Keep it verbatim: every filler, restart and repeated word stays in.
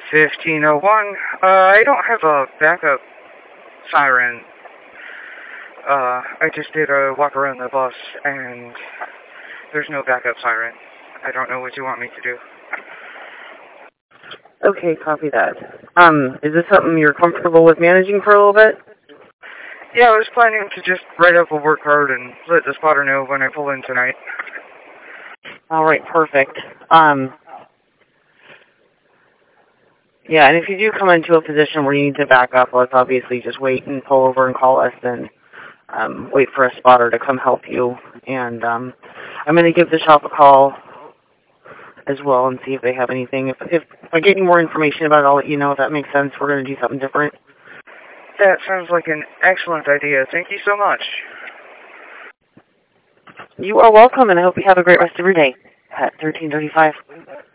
fifteen oh one. Uh, I don't have a backup siren. Uh, I just did a walk around the bus, and there's no backup siren. I don't know what you want me to do. Okay, copy that. Um, is this something you're comfortable with managing for a little bit? Yeah, I was planning to just write up a work card and let the spotter know when I pull in tonight. All right, perfect. Um, yeah, and if you do come into a position where you need to back up, let's obviously just wait and pull over and call us and um, wait for a spotter to come help you. And um, I'm going to give the shop a call as well and see if they have anything. If, if I get any more information about it, I'll let you know if that makes sense. We're going to do something different. That sounds like an excellent idea. Thank you so much. You are welcome, and I hope you have a great rest of your day at thirteen thirty-five.